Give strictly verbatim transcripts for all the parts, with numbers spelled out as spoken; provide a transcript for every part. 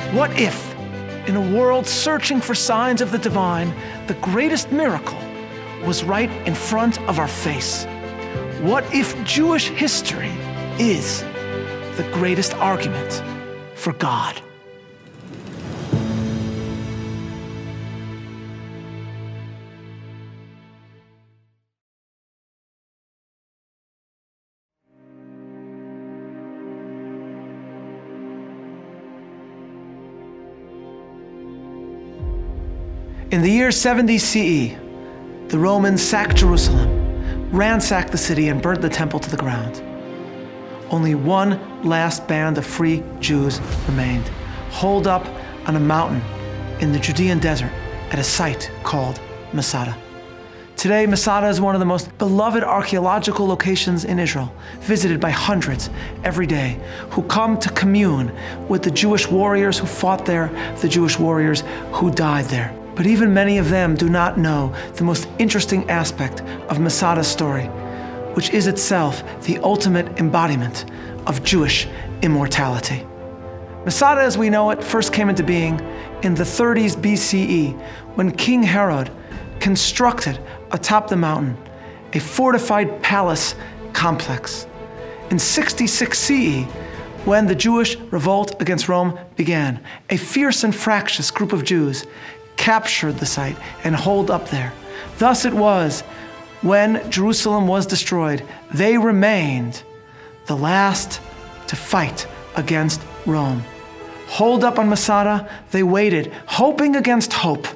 What if, in a world searching for signs of the divine, the greatest miracle was right in front of our face? What if Jewish history is the greatest argument for God? In the year seventy C E, the Romans sacked Jerusalem, ransacked the city, and burnt the temple to the ground. Only one last band of free Jews remained, holed up on a mountain in the Judean desert at a site called Masada. Today, Masada is one of the most beloved archaeological locations in Israel, visited by hundreds every day who come to commune with the Jewish warriors who fought there, the Jewish warriors who died there. But even many of them do not know the most interesting aspect of Masada's story, which is itself the ultimate embodiment of Jewish immortality. Masada, as we know it, first came into being in the thirties B C E when King Herod constructed atop the mountain a fortified palace complex. In sixty-six C E, when the Jewish revolt against Rome began, a fierce and fractious group of Jews captured the site and holed up there. Thus it was, when Jerusalem was destroyed, they remained the last to fight against Rome. Holed up on Masada, they waited, hoping against hope,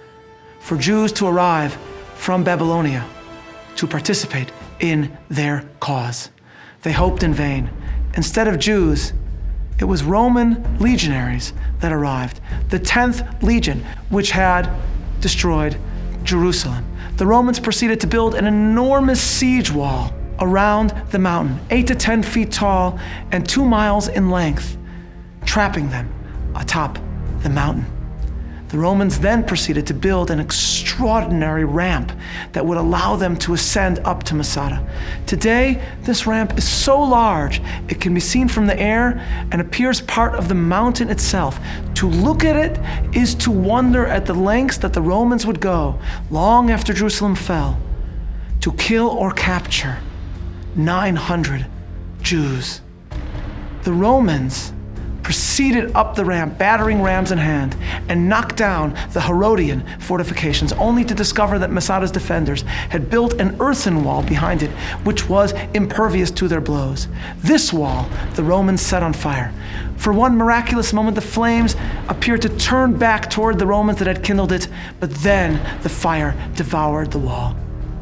for Jews to arrive from Babylonia to participate in their cause. They hoped in vain. Instead of Jews, it was Roman legionaries that arrived, the tenth Legion, which had destroyed Jerusalem. The Romans proceeded to build an enormous siege wall around the mountain, eight to ten feet tall and two miles in length, trapping them atop the mountain. The Romans then proceeded to build an extraordinary ramp that would allow them to ascend up to Masada. Today, this ramp is so large, it can be seen from the air and appears part of the mountain itself. To look at it is to wonder at the lengths that the Romans would go, long after Jerusalem fell, to kill or capture nine hundred Jews. The Romans proceeded up the ramp, battering rams in hand, and knocked down the Herodian fortifications, only to discover that Masada's defenders had built an earthen wall behind it, which was impervious to their blows. This wall the Romans set on fire. For one miraculous moment, the flames appeared to turn back toward the Romans that had kindled it, but then the fire devoured the wall.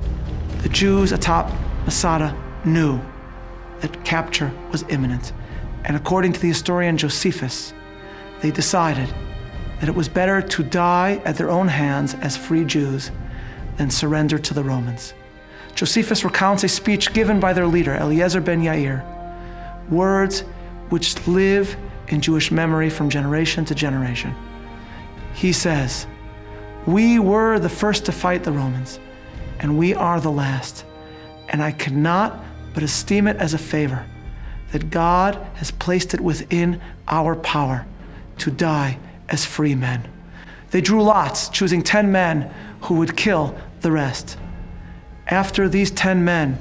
The Jews atop Masada knew that capture was imminent. And according to the historian Josephus, they decided that it was better to die at their own hands as free Jews than surrender to the Romans. Josephus recounts a speech given by their leader, Eliezer ben Yair, words which live in Jewish memory from generation to generation. He says, "We were the first to fight the Romans, and we are the last, and I cannot but esteem it as a favor that God has placed it within our power to die as free men." They drew lots, choosing ten men who would kill the rest. After these ten men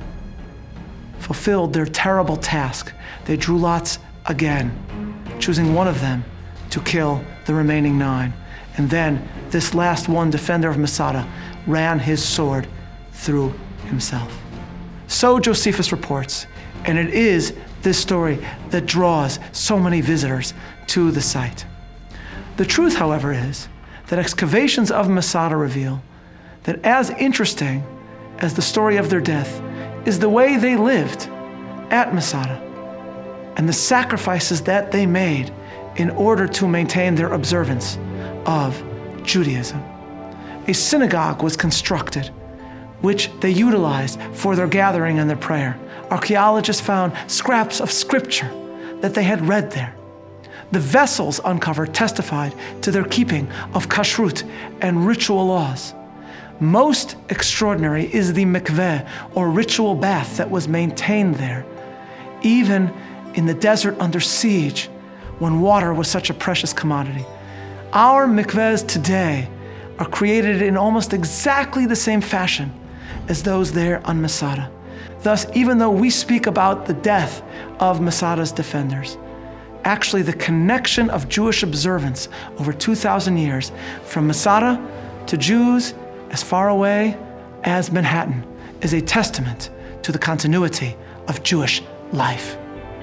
fulfilled their terrible task, they drew lots again, choosing one of them to kill the remaining nine. And then this last one, defender of Masada, ran his sword through himself. So Josephus reports, and it is this story that draws so many visitors to the site. The truth, however, is that excavations of Masada reveal that as interesting as the story of their death is the way they lived at Masada and the sacrifices that they made in order to maintain their observance of Judaism. A synagogue was constructed, which they utilized for their gathering and their prayer. Archaeologists found scraps of scripture that they had read there. The vessels uncovered testified to their keeping of kashrut and ritual laws. Most extraordinary is the mikveh, or ritual bath, that was maintained there. Even in the desert under siege, when water was such a precious commodity. Our mikvehs today are created in almost exactly the same fashion as those there on Masada. Thus, even though we speak about the death of Masada's defenders, actually the connection of Jewish observance over two thousand years from Masada to Jews as far away as Manhattan is a testament to the continuity of Jewish life.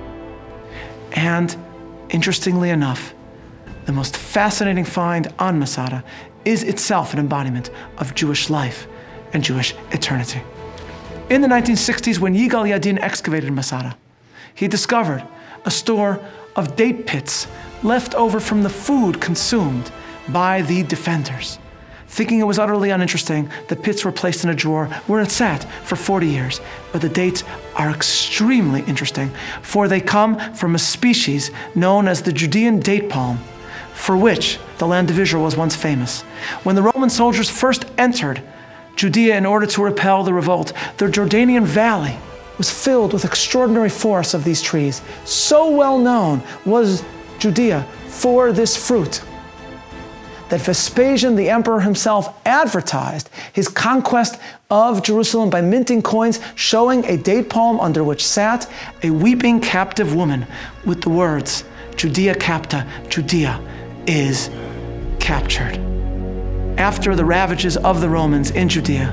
And interestingly enough, the most fascinating find on Masada is itself an embodiment of Jewish life and Jewish eternity. In the nineteen sixties, when Yigal Yadin excavated Masada, he discovered a store of date pits left over from the food consumed by the defenders. Thinking it was utterly uninteresting, the pits were placed in a drawer where it sat for forty years. But the dates are extremely interesting, for they come from a species known as the Judean date palm, for which the land of Israel was once famous. When the Roman soldiers first entered Judea in order to repel the revolt, the Jordanian valley was filled with extraordinary forests of these trees. So well known was Judea for this fruit that Vespasian, the emperor himself, advertised his conquest of Jerusalem by minting coins showing a date palm under which sat a weeping captive woman with the words, "Judea capta, Judea is captured." After the ravages of the Romans in Judea,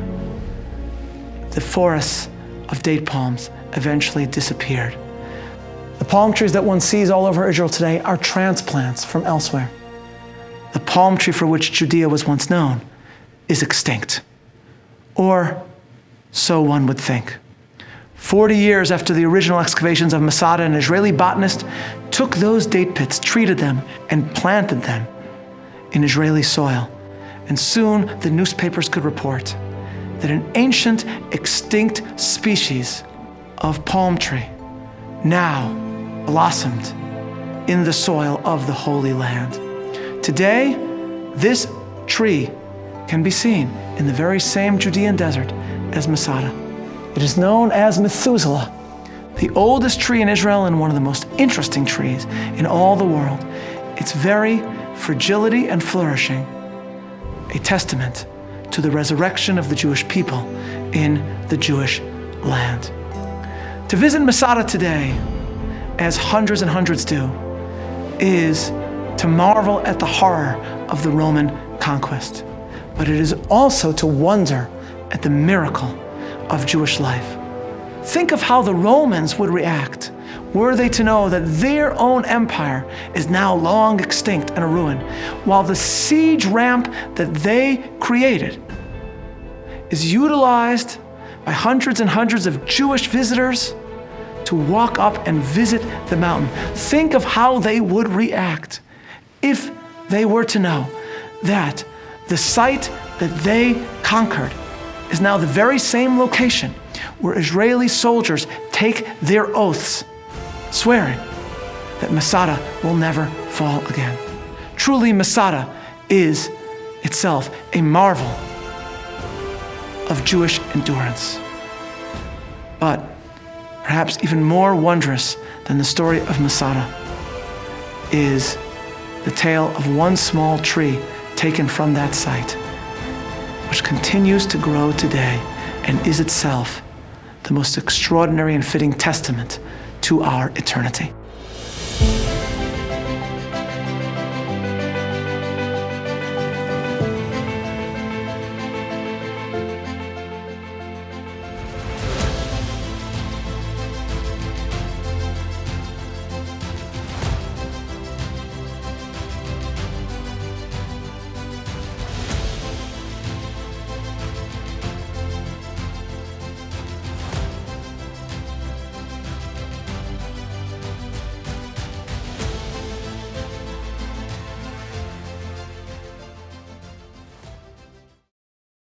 the forests of date palms eventually disappeared. The palm trees that one sees all over Israel today are transplants from elsewhere. The palm tree for which Judea was once known is extinct. Or so one would think. Forty years after the original excavations of Masada, an Israeli botanist took those date pits, treated them, and planted them in Israeli soil. And soon the newspapers could report that an ancient, extinct species of palm tree now blossomed in the soil of the Holy Land. Today, this tree can be seen in the very same Judean desert as Masada. It is known as Methuselah, the oldest tree in Israel and one of the most interesting trees in all the world. Its very fragility and flourishing, a testament to the resurrection of the Jewish people in the Jewish land. To visit Masada today, as hundreds and hundreds do, is to marvel at the horror of the Roman conquest. But it is also to wonder at the miracle of Jewish life. Think of how the Romans would react were they to know that their own empire is now long extinct and a ruin, while the siege ramp that they created is utilized by hundreds and hundreds of Jewish visitors to walk up and visit the mountain. Think of how they would react if they were to know that the site that they conquered is now the very same location where Israeli soldiers take their oaths, swearing that Masada will never fall again. Truly, Masada is itself a marvel of Jewish endurance. But perhaps even more wondrous than the story of Masada is the tale of one small tree taken from that site, which continues to grow today and is itself the most extraordinary and fitting testament to our eternity.